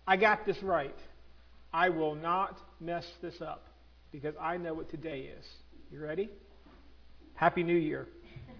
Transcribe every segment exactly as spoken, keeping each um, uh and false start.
I got this right. I will not mess this up because I know what today is. You ready? Happy New Year.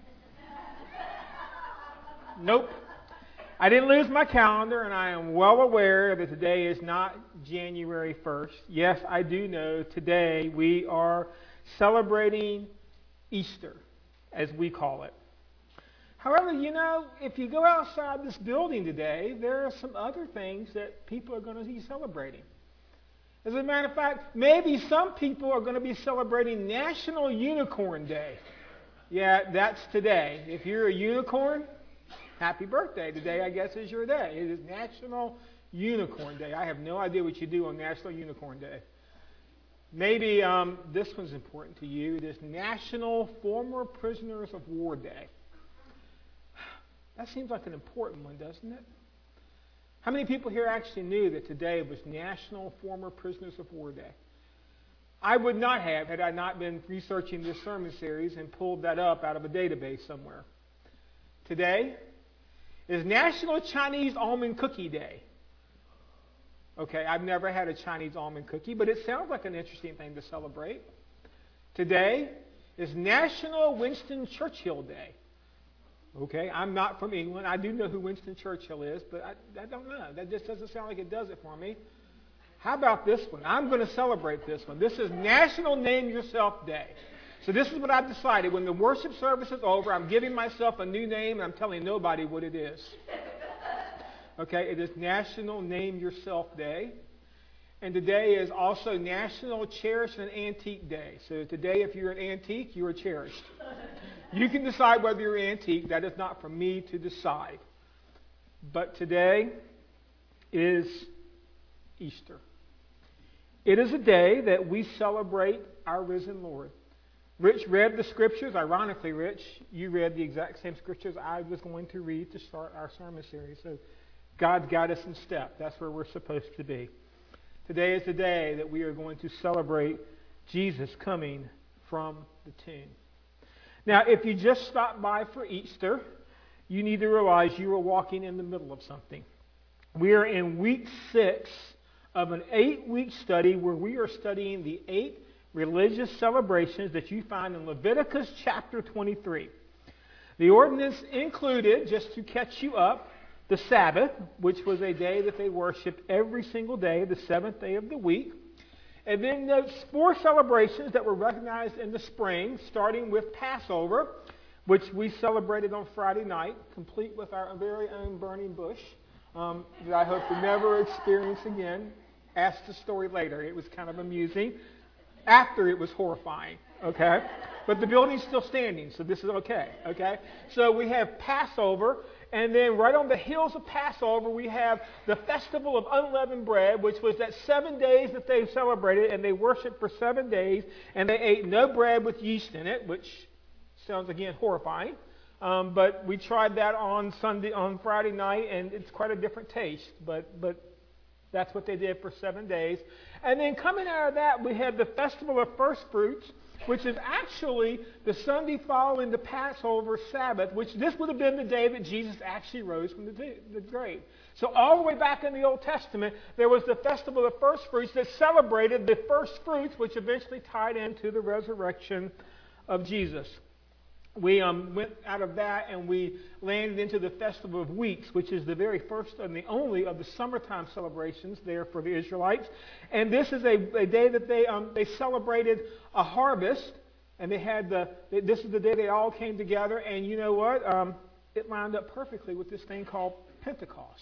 Nope. I didn't lose my calendar, and I am well aware that today is not January first. Yes, I do know today we are celebrating Easter, as we call it. However, you know, if you go outside this building today, there are some other things that people are going to be celebrating. As a matter of fact, maybe some people are going to be celebrating National Unicorn Day. Yeah, that's today. If you're a unicorn, happy birthday. Today, I guess, is your day. It is National Unicorn Day. I have no idea what you do on National Unicorn Day. Maybe um, this one's important to you. It is National Former Prisoners of War Day. That seems like an important one, doesn't it? How many people here actually knew that today was National Former Prisoners of War Day? I would not have had I not been researching this sermon series and pulled that up out of a database somewhere. Today is National Chinese Almond Cookie Day. Okay, I've never had a Chinese almond cookie, but it sounds like an interesting thing to celebrate. Today is National Winston Churchill Day. Okay, I'm not from England. I do know who Winston Churchill is, but I, I don't know. That just doesn't sound like it does it for me. How about this one? I'm going to celebrate this one. This is National Name Yourself Day. So this is what I've decided. When the worship service is over, I'm giving myself a new name, and I'm telling nobody what it is. Okay, it is National Name Yourself Day. And today is also National Cherish an Antique Day. So today, if you're an antique, you are cherished. You can decide whether you're antique. That is not for me to decide. But today is Easter. It is a day that we celebrate our risen Lord. Rich read the scriptures. Ironically, Rich, you read the exact same scriptures I was going to read to start our sermon series. So God's got us in step. That's where we're supposed to be. Today is the day that we are going to celebrate Jesus coming from the tomb. Now, if you just stopped by for Easter, you need to realize you are walking in the middle of something. We are in week six of an eight-week study where we are studying the eight religious celebrations that you find in Leviticus chapter twenty-three. The ordinance included, just to catch you up, the Sabbath, which was a day that they worshiped every single day, the seventh day of the week. And then notes four celebrations that were recognized in the spring, starting with Passover, which we celebrated on Friday night, complete with our very own burning bush, um, that I hope to never experience again. Ask the story later. It was kind of amusing. After it was horrifying, okay? But the building's still standing, so this is okay, okay? So we have Passover, and then right on the heels of Passover, we have the Festival of Unleavened Bread, which was that seven days that they celebrated, and they worshiped for seven days, and they ate no bread with yeast in it, which sounds, again, horrifying. Um, but we tried that on Sunday, on Friday night, and it's quite a different taste, but but that's what they did for seven days. And then coming out of that, we had the Festival of First Fruits, which is actually the Sunday following the Passover Sabbath, which this would have been the day that Jesus actually rose from the, the grave. So all the way back in the Old Testament, there was the Festival of First Fruits that celebrated the first fruits, which eventually tied into the resurrection of Jesus. We um, went out of that and we landed into the Festival of Weeks, which is the very first and the only of the summertime celebrations there for the Israelites. And this is a, a day that they um, they celebrated a harvest, and they had the this is the day they all came together. And you know what? Um, it lined up perfectly with this thing called Pentecost.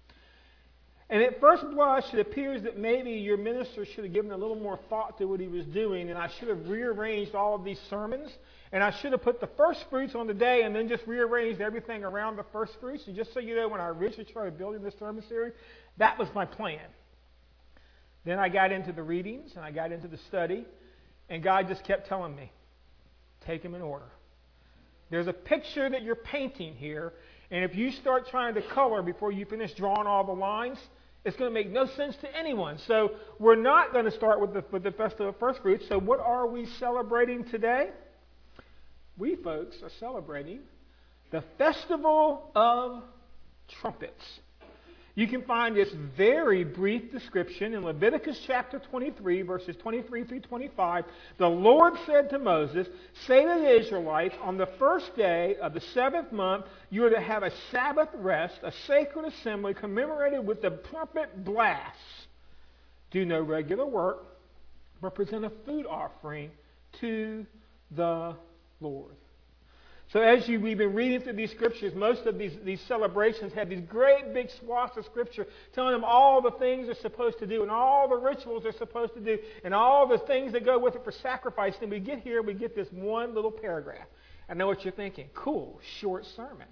And at first blush, it appears that maybe your minister should have given a little more thought to what he was doing, and I should have rearranged all of these sermons, and I should have put the first fruits on the day and then just rearranged everything around the first fruits. And just so you know, when I originally started building this sermon series, that was my plan. Then I got into the readings, and I got into the study, and God just kept telling me, take them in order. There's a picture that you're painting here, and if you start trying to color before you finish drawing all the lines, it's going to make no sense to anyone. So we're not going to start with the, with the Festival of First Fruits. So what are we celebrating today? We, folks, are celebrating the Festival of Trumpets. You can find this very brief description in Leviticus chapter twenty-three, verses twenty-three through twenty-five. The Lord said to Moses, say to the Israelites, on the first day of the seventh month, you are to have a Sabbath rest, a sacred assembly commemorated with the trumpet blasts. Do no regular work, but present a food offering to the Lord. So as you, we've been reading through these scriptures, most of these, these celebrations have these great big swaths of scripture telling them all the things they're supposed to do and all the rituals they're supposed to do and all the things that go with it for sacrifice. And we get here, we get this one little paragraph. I know what you're thinking. Cool, short sermon.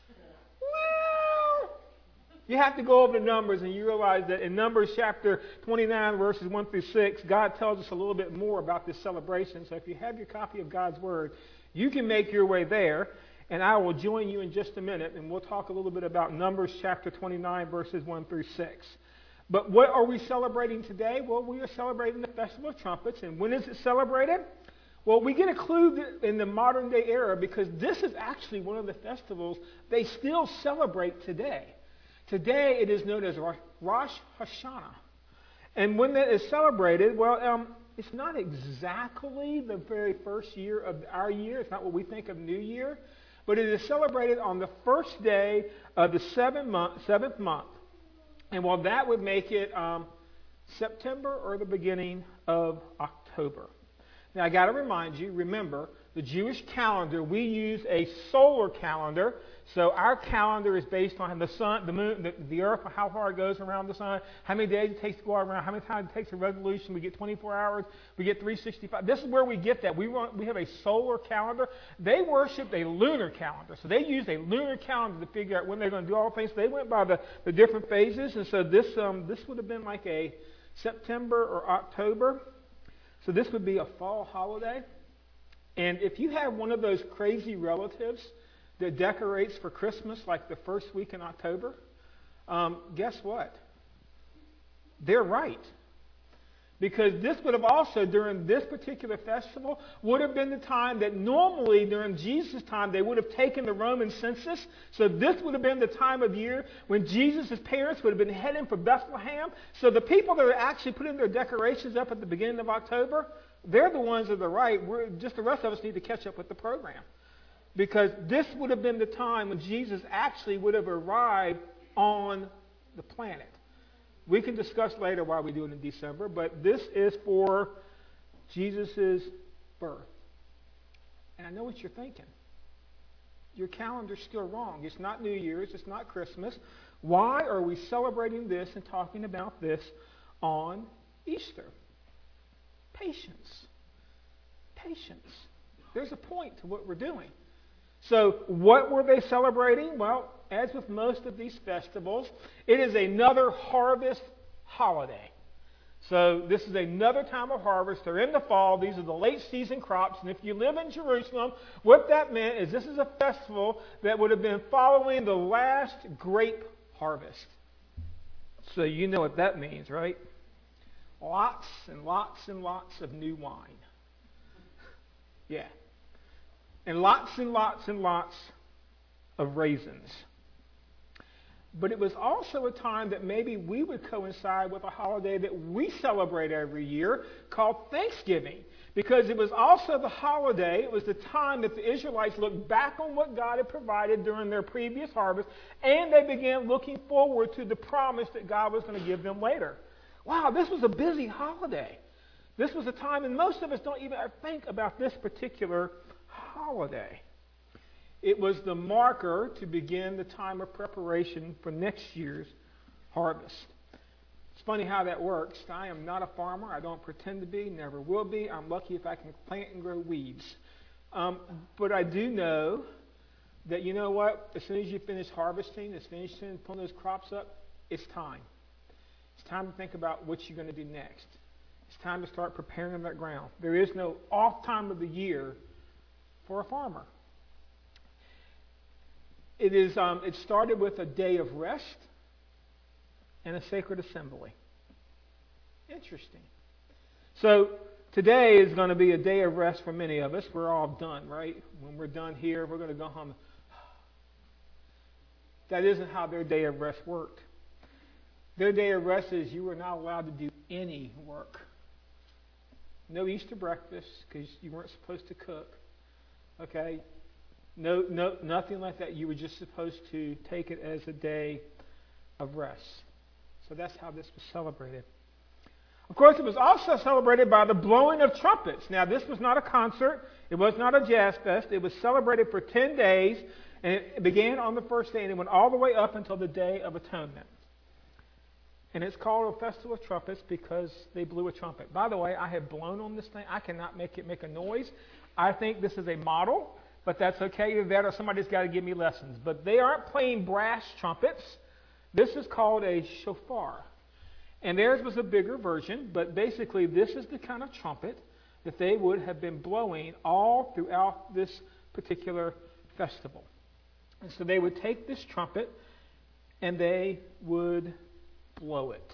Well, you have to go over the numbers and you realize that in Numbers chapter twenty-nine, verses one through six, God tells us a little bit more about this celebration. So if you have your copy of God's Word, you can make your way there, and I will join you in just a minute, and we'll talk a little bit about Numbers chapter twenty-nine, verses one through six. But what are we celebrating today? Well, we are celebrating the Festival of Trumpets, and when is it celebrated? Well, we get a clue in the modern day era because this is actually one of the festivals they still celebrate today. Today it is known as Rosh Hashanah. And when that is celebrated, well, um, it's not exactly the very first year of our year. It's not what we think of New Year. But it is celebrated on the first day of the seventh month. Seventh month. And while that would make it um, September or the beginning of October. Now, I got to remind you, remember, the Jewish calendar, we use a solar calendar. So our calendar is based on the sun, the moon, the, the earth, how far it goes around the sun, how many days it takes to go around, how many times it takes a revolution. We get twenty-four hours, we get three hundred sixty-five. This is where we get that. We want, we have a solar calendar. They worshipped a lunar calendar. So they used a lunar calendar to figure out when they're going to do all things. So they went by the, the different phases. And so this um, this would have been like a September or October. So this would be a fall holiday. And if you have one of those crazy relatives that decorates for Christmas like the first week in October, um, guess what? They're right. Because this would have also, during this particular festival, would have been the time that normally during Jesus' time they would have taken the Roman census. So this would have been the time of year when Jesus' parents would have been heading for Bethlehem. So the people that are actually putting their decorations up at the beginning of October, they're the ones that are right. We're, just the rest of us need to catch up with the program. Because this would have been the time when Jesus actually would have arrived on the planet. We can discuss later why we do it in December, but this is for Jesus' birth. And I know what you're thinking. Your calendar's still wrong. It's not New Year's. It's not Christmas. Why are we celebrating this and talking about this on Easter? Patience. Patience. There's a point to what we're doing. So what were they celebrating? Well, as with most of these festivals, it is another harvest holiday. So this is another time of harvest. They're in the fall. These are the late season crops. And if you live in Jerusalem, what that meant is this is a festival that would have been following the last grape harvest. So you know what that means, right? Lots and lots and lots of new wine. Yeah. And lots and lots and lots of raisins. But it was also a time that maybe we would coincide with a holiday that we celebrate every year called Thanksgiving. Because it was also the holiday, it was the time that the Israelites looked back on what God had provided during their previous harvest, and they began looking forward to the promise that God was going to give them later. Wow, this was a busy holiday. This was a time, and most of us don't even think about this particular holiday. It was the marker to begin the time of preparation for next year's harvest. It's funny how that works. I am not a farmer. I don't pretend to be, never will be. I'm lucky if I can plant and grow weeds. Um, but I do know that, you know what? As soon as you finish harvesting, as soon as you finish pulling those crops up, it's time. It's time to think about what you're going to do next. It's time to start preparing that ground. There is no off time of the year for a farmer. It is. Um, it started with a day of rest and a sacred assembly. Interesting. So today is going to be a day of rest for many of us. We're all done, right? When we're done here, we're going to go home. That isn't how their day of rest worked. Their day of rest is you were not allowed to do any work. No Easter breakfast because you weren't supposed to cook. Okay? No, no, nothing like that. You were just supposed to take it as a day of rest. So that's how this was celebrated. Of course, it was also celebrated by the blowing of trumpets. Now, this was not a concert. It was not a jazz fest. It was celebrated for ten days, and it began on the first day, and it went all the way up until the Day of Atonement. And it's called a Festival of Trumpets because they blew a trumpet. By the way, I have blown on this thing. I cannot make it make a noise. I think this is a model, but that's okay. Either that or somebody's got to give me lessons. But they aren't playing brass trumpets. This is called a shofar. And theirs was a bigger version, but basically this is the kind of trumpet that they would have been blowing all throughout this particular festival. And so they would take this trumpet and they would blow it.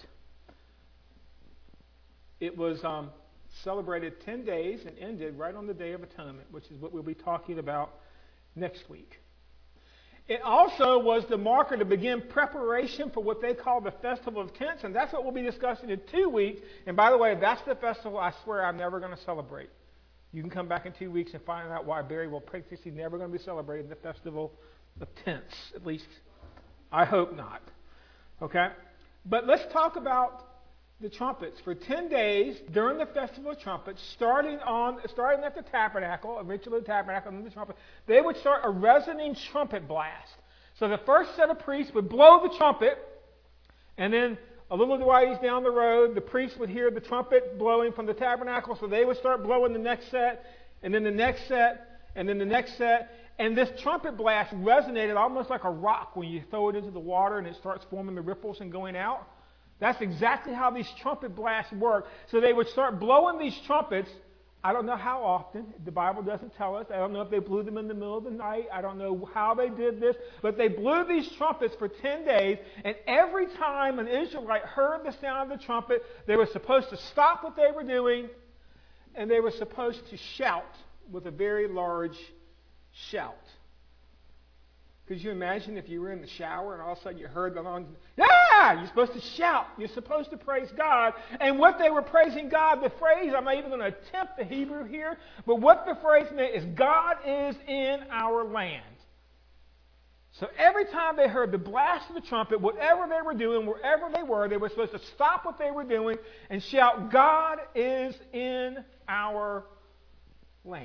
It was um, celebrated ten days and ended right on the Day of Atonement, which is what we'll be talking about next week. It also was the marker to begin preparation for what they call the Festival of Tents, and that's what we'll be discussing in two weeks. And by the way, that's the festival I swear I'm never going to celebrate. You can come back in two weeks and find out why Barry will practically never going to be celebrating the Festival of Tents. At least, I hope not. Okay? But let's talk about the trumpets. For ten days during the Festival of Trumpets, starting on starting at the tabernacle, eventually the tabernacle, and then the trumpet, they would start a resonating trumpet blast. So the first set of priests would blow the trumpet, and then a little ways down the road, the priests would hear the trumpet blowing from the tabernacle, so they would start blowing the next set, and then the next set, and then the next set. And this trumpet blast resonated almost like a rock when you throw it into the water and it starts forming the ripples and going out. That's exactly how these trumpet blasts work. So they would start blowing these trumpets. I don't know how often. The Bible doesn't tell us. I don't know if they blew them in the middle of the night. I don't know how they did this. But they blew these trumpets for ten days. And every time an Israelite heard the sound of the trumpet, they were supposed to stop what they were doing. And they were supposed to shout with a very large shout. Could you imagine if you were in the shower and all of a sudden you heard the long, ah! You're supposed to shout. You're supposed to praise God. And what they were praising God, the phrase, I'm not even going to attempt the Hebrew here, but what the phrase meant is God is in our land. So every time they heard the blast of the trumpet, whatever they were doing, wherever they were, they were supposed to stop what they were doing and shout, God is in our land.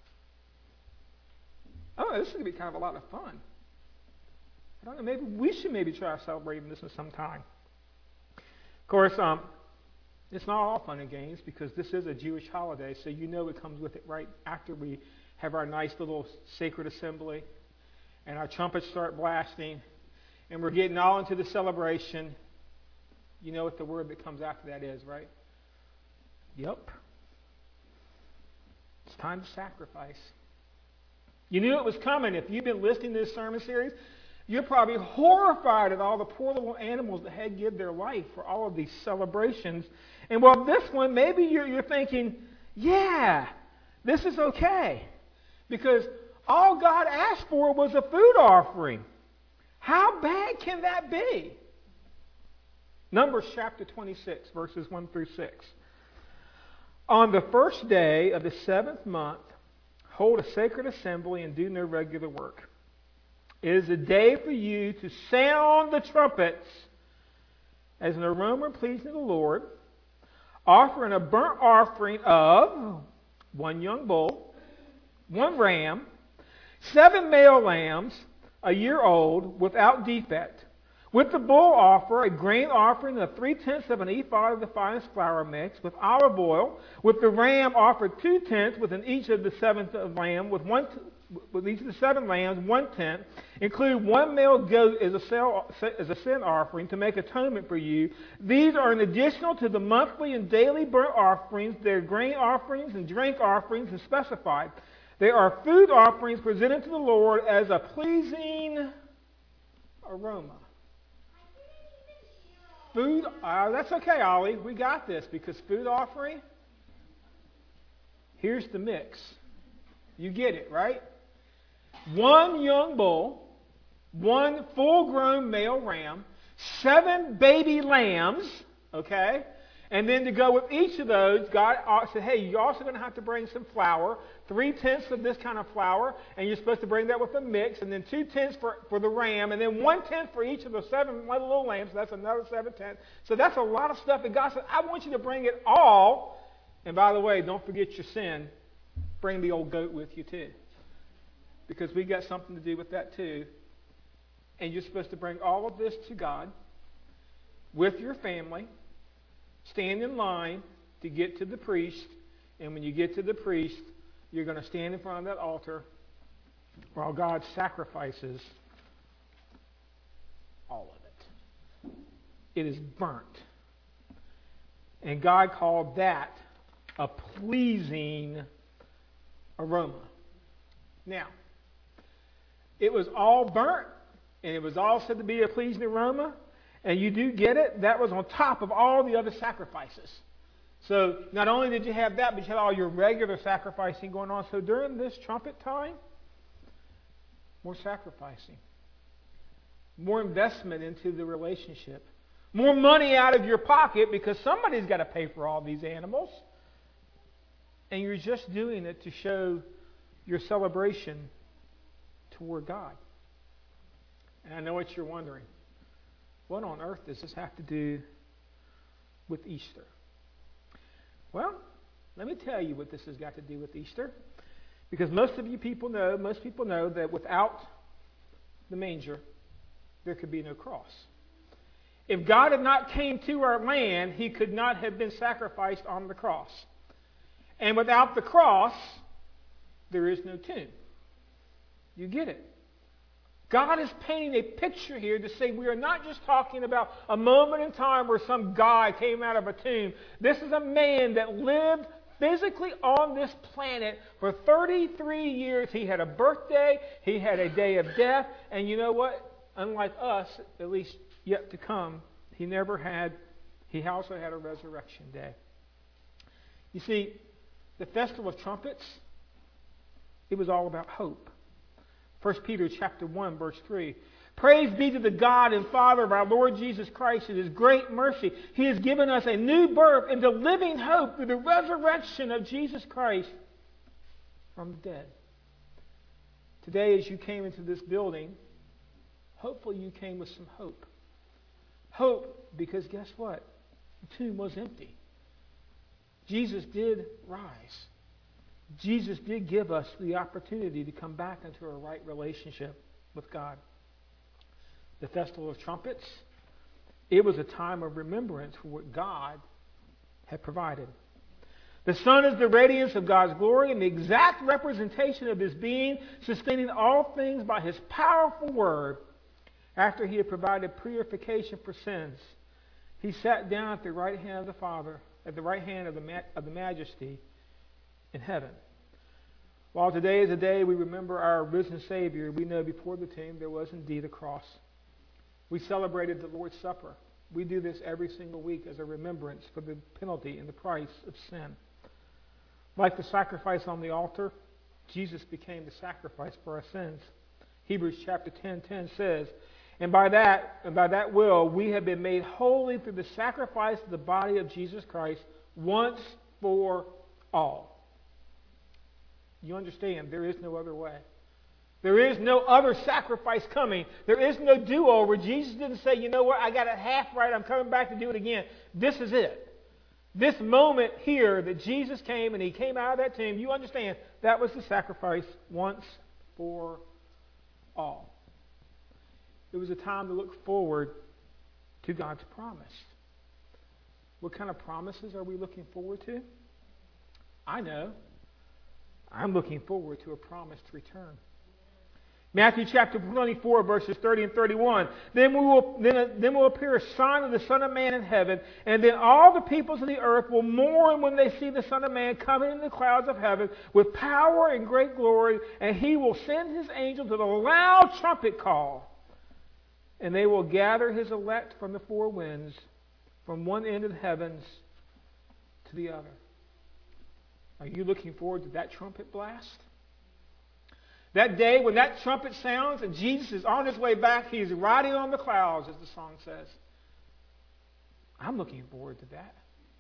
Oh, this is going to be kind of a lot of fun. I don't know, maybe we should maybe try celebrating this at some time. Of course, um, it's not all fun and games because this is a Jewish holiday, so you know it comes with it right after we have our nice little sacred assembly and our trumpets start blasting and we're getting all into the celebration. You know what the word that comes after that is, right? Yep. It's time to sacrifice. You knew it was coming. If you've been listening to this sermon series, you're probably horrified at all the poor little animals that had to give their life for all of these celebrations. And while this one, maybe you're, you're thinking, yeah, this is okay. Because all God asked for was a food offering. How bad can that be? Numbers chapter twenty-six, verses one through six. On the first day of the seventh month, hold a sacred assembly and do no regular work. It is a day for you to sound the trumpets as an aroma pleasing to the Lord, offering a burnt offering of one young bull, one ram, seven male lambs, a year old, without defect. With the bull offer a grain offering of three-tenths of an ephah of the finest flour mix with olive oil. With the ram offered two-tenths within each of the seventh of lamb, with one t- with each of the seven lambs, one-tenth. Include one male goat as a, sale, as a sin offering to make atonement for you. These are an additional to the monthly and daily burnt offerings. They are grain offerings and drink offerings and specified. They are food offerings presented to the Lord as a pleasing aroma. Food, uh, that's okay, Ollie. We got this because food offering, here's the mix. You get it, right? One young bull, one full-grown male ram, seven baby lambs, okay? And then to go with each of those, God said, hey, you're also going to have to bring some flour, three-tenths of this kind of flour, and you're supposed to bring that with a mix, and then two-tenths for, for the ram, and then one-tenth for each of the seven little lambs, so that's another seven-tenths. So that's a lot of stuff, and God said, I want you to bring it all. And by the way, don't forget your sin. Bring the old goat with you too, because we got something to do with that too. And you're supposed to bring all of this to God with your family. Stand in line to get to the priest. And when you get to the priest, you're going to stand in front of that altar while God sacrifices all of it. It is burnt. And God called that a pleasing aroma. Now, it was all burnt, and it was all said to be a pleasing aroma, and you do get it. That was on top of all the other sacrifices. So not only did you have that, but you had all your regular sacrificing going on. So during this trumpet time, more sacrificing, more investment into the relationship, more money out of your pocket because somebody's got to pay for all these animals. And you're just doing it to show your celebration toward God. And I know what you're wondering. What on earth does this have to do with Easter? Well, let me tell you what this has got to do with Easter. Because most of you people know, most people know that without the manger, there could be no cross. If God had not came to our land, He could not have been sacrificed on the cross. And without the cross, there is no tomb. You get it? God is painting a picture here to say we are not just talking about a moment in time where some guy came out of a tomb. This is a man that lived physically on this planet for thirty-three years. He had a birthday, he had a day of death, and you know what? Unlike us, at least yet to come, he never had, he also had a resurrection day. You see, the Festival of Trumpets, it was all about hope. First Peter chapter one, verse three. Praise be to the God and Father of our Lord Jesus Christ. In His great mercy, He has given us a new birth into living hope through the resurrection of Jesus Christ from the dead. Today, as you came into this building, hopefully you came with some hope. Hope because guess what? The tomb was empty. Jesus did rise. Jesus did give us the opportunity to come back into a right relationship with God. The Festival of Trumpets, it was a time of remembrance for what God had provided. The sun is the radiance of God's glory and the exact representation of His being, sustaining all things by His powerful word. After He had provided purification for sins, He sat down at the right hand of the Father, at the right hand of the, ma- of the Majesty in heaven. While today is a day we remember our risen Savior, we know before the tomb there was indeed a cross. We celebrated the Lord's Supper. We do this every single week as a remembrance for the penalty and the price of sin. Like the sacrifice on the altar, Jesus became the sacrifice for our sins. Hebrews chapter ten ten says, And by that, and by that will, we have been made holy through the sacrifice of the body of Jesus Christ once for all. You understand, there is no other way. There is no other sacrifice coming. There is no do-over. Jesus didn't say, you know what, I got it half right, I'm coming back to do it again. This is it. This moment here that Jesus came and He came out of that tomb, you understand, that was the sacrifice once for all. It was a time to look forward to God's promise. What kind of promises are we looking forward to? I know. I'm looking forward to a promised return. Matthew chapter twenty-four, verses thirty and thirty-one. Then we will then, then will appear a sign of the Son of Man in heaven, and then all the peoples of the earth will mourn when they see the Son of Man coming in the clouds of heaven with power and great glory, and He will send His angels with a loud trumpet call, and they will gather His elect from the four winds, from one end of the heavens to the other. Are you looking forward to that trumpet blast? That day when that trumpet sounds and Jesus is on his way back, he is riding on the clouds, as the song says. I'm looking forward to that.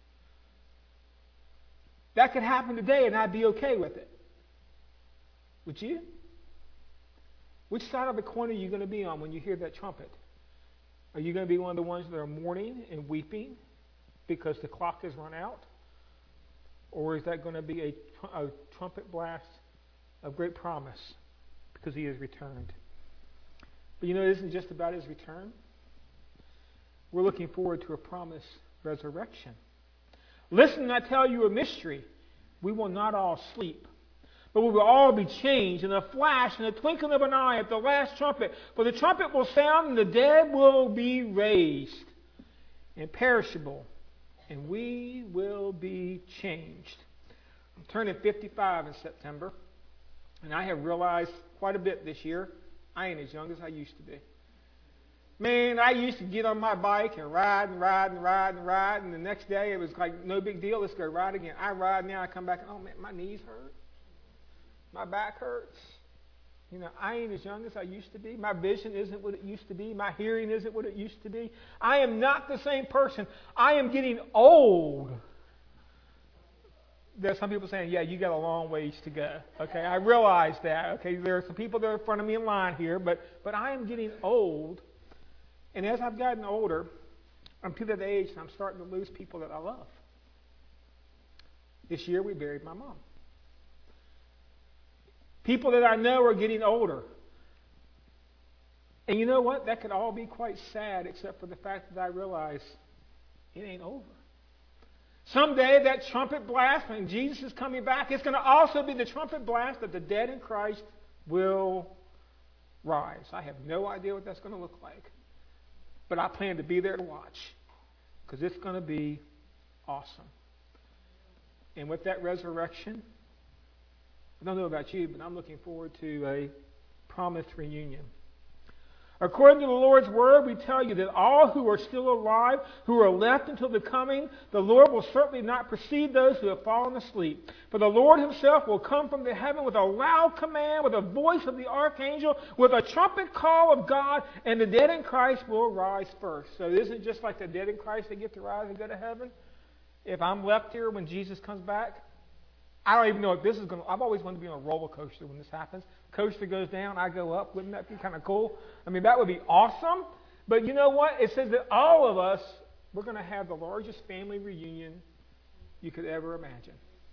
That could happen today and I'd be okay with it. Would you? Which side of the coin are you going to be on when you hear that trumpet? Are you going to be one of the ones that are mourning and weeping because the clock has run out? Or is that going to be a, a trumpet blast of great promise because he has returned? But you know, it isn't just about his return. We're looking forward to a promised resurrection. Listen, I tell you a mystery. We will not all sleep, but we will all be changed in a flash, in a twinkling of an eye, at the last trumpet. For the trumpet will sound, and the dead will be raised, imperishable, and we will be changed. I'm turning fifty-five in September, and I have realized quite a bit this year. I ain't as young as I used to be. Man, I used to get on my bike and ride and ride and ride and ride, and the next day it was like no big deal. Let's go ride again. I ride now. I come back and, oh man, my knees hurt. My back hurts. You know, I ain't as young as I used to be. My vision isn't what it used to be. My hearing isn't what it used to be. I am not the same person. I am getting old. There's some people saying, yeah, you got a long ways to go. Okay, I realize that. Okay, there are some people that are in front of me in line here, but, but I am getting old. And as I've gotten older, I'm to that age and I'm starting to lose people that I love. This year we buried my mom. People that I know are getting older. And you know what? That could all be quite sad except for the fact that I realize it ain't over. Someday that trumpet blast, when Jesus is coming back, it's going to also be the trumpet blast that the dead in Christ will rise. I have no idea what that's going to look like. But I plan to be there to watch because it's going to be awesome. And with that resurrection, I don't know about you, but I'm looking forward to a promised reunion. According to the Lord's word, we tell you that all who are still alive, who are left until the coming, the Lord will certainly not precede those who have fallen asleep. For the Lord himself will come from the heaven with a loud command, with a voice of the archangel, with a trumpet call of God, and the dead in Christ will rise first. So it isn't just like the dead in Christ that get to rise and go to heaven. If I'm left here when Jesus comes back, I don't even know if this is going to... I've always wanted to be on a roller coaster when this happens. Coaster goes down, I go up. Wouldn't that be kind of cool? I mean, that would be awesome. But you know what? It says that all of us, we're going to have the largest family reunion you could ever imagine.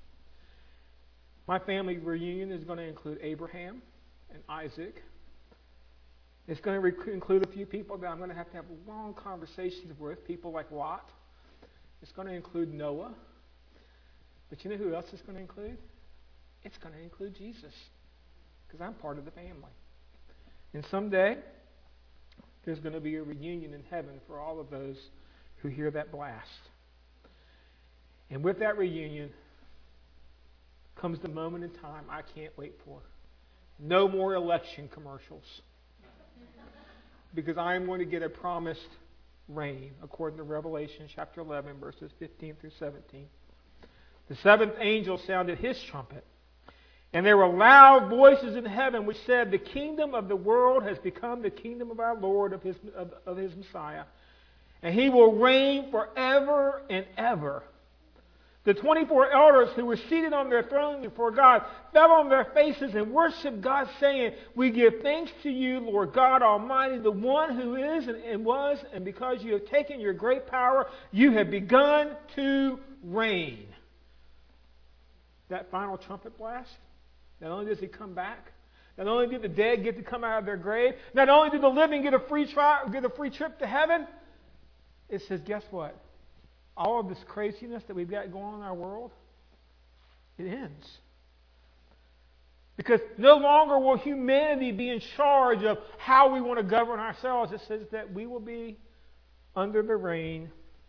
My family reunion is going to include Abraham and Isaac. It's going to rec- include a few people that I'm going to have to have long conversations with, people like Lot. It's going to include Noah. But you know who else it's going to include? It's going to include Jesus. Because I'm part of the family. And someday, there's going to be a reunion in heaven for all of those who hear that blast. And with that reunion comes the moment in time I can't wait for. No more election commercials. Because I am going to get a promised reign, according to Revelation chapter eleven, verses fifteen through seventeen. The seventh angel sounded his trumpet, and there were loud voices in heaven which said, the kingdom of the world has become the kingdom of our Lord, of his, of, of his Messiah, and he will reign forever and ever. The twenty-four elders who were seated on their thrones before God fell on their faces and worshiped God, saying, we give thanks to you, Lord God Almighty, the one who is and, and was, and because you have taken your great power, you have begun to reign. That final trumpet blast, not only does he come back, not only did the dead get to come out of their grave, not only did the living get a free tri- get a free trip to heaven, it says, guess what? All of this craziness that we've got going on in our world, it ends. Because no longer will humanity be in charge of how we want to govern ourselves. It says that we will be under the reign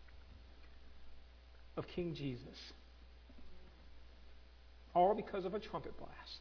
of King Jesus. All because of a trumpet blast.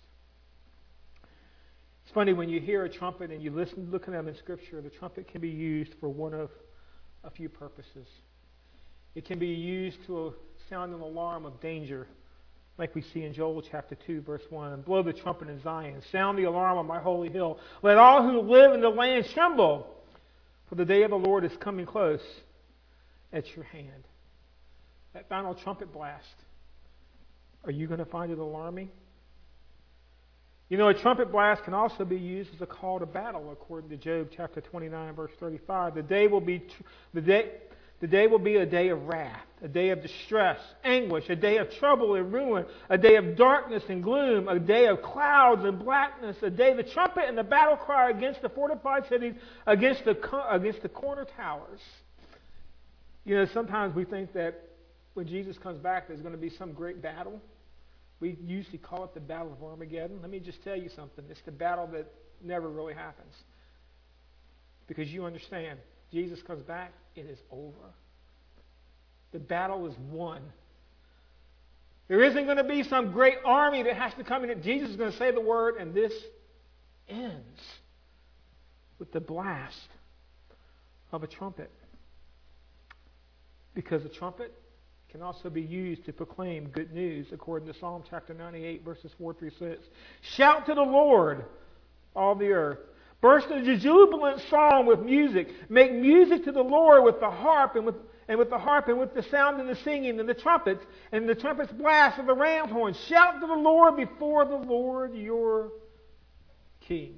It's funny when you hear a trumpet and you listen, look at them in Scripture, the trumpet can be used for one of a few purposes. It can be used to sound an alarm of danger like we see in Joel chapter two, verse one. And blow the trumpet in Zion. Sound the alarm on my holy hill. Let all who live in the land tremble. For the day of the Lord is coming close at your hand. That final trumpet blast. Are you going to find it alarming? You know, a trumpet blast can also be used as a call to battle, according to Job chapter twenty-nine, verse thirty-five. The day will be tr- the day. The day will be a day of wrath, a day of distress, anguish, a day of trouble and ruin, a day of darkness and gloom, a day of clouds and blackness, a day of the trumpet and the battle cry against the fortified cities, against the against the corner towers. You know, sometimes we think that when Jesus comes back, there's going to be some great battle. We usually call it the Battle of Armageddon. Let me just tell you something. It's the battle that never really happens. Because you understand, Jesus comes back, it is over. The battle is won. There isn't going to be some great army that has to come in. Jesus is going to say the word, and this ends with the blast of a trumpet. Because a trumpet can also be used to proclaim good news, according to Psalm chapter ninety-eight, verses four through six. Shout to the Lord, all the earth. Burst into jubilant song with music. Make music to the Lord with the harp and with and with the harp and with the sound and the singing and the trumpets and the trumpets blast of the ram's horn. Shout to the Lord before the Lord your King.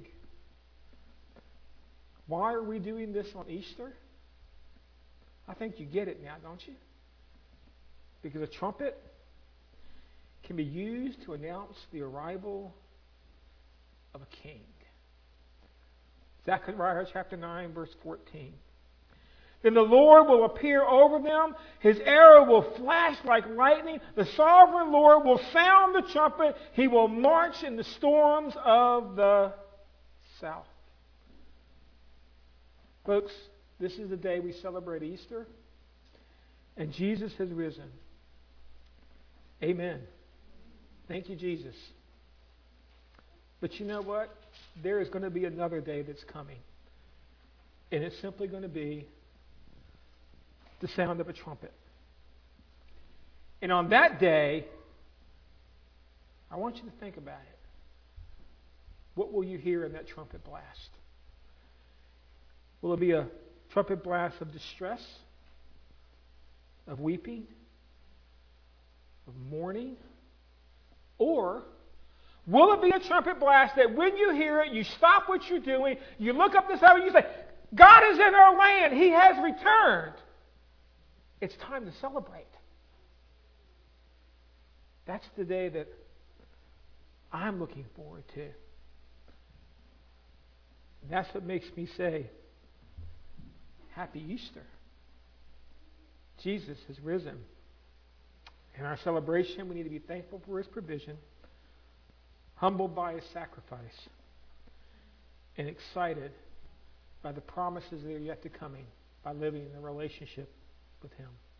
Why are we doing this on Easter? I think you get it now, don't you? Because a trumpet can be used to announce the arrival of a king. Zechariah chapter nine, verse fourteen. Then the Lord will appear over them. His arrow will flash like lightning. The sovereign Lord will sound the trumpet. He will march in the storms of the south. Folks, this is the day we celebrate Easter. And Jesus has risen. Amen. Thank you, Jesus. But you know what? There is going to be another day that's coming. And it's simply going to be the sound of a trumpet. And on that day, I want you to think about it. What will you hear in that trumpet blast? Will it be a trumpet blast of distress, of weeping, of mourning? Or will it be a trumpet blast that when you hear it, you stop what you're doing, you look up this heaven, and you say, God is in our land. He has returned. It's time to celebrate. That's the day that I'm looking forward to. And that's what makes me say, Happy Easter. Jesus has risen. In our celebration, we need to be thankful for His provision, humbled by His sacrifice, and excited by the promises that are yet to coming by living in a relationship with Him.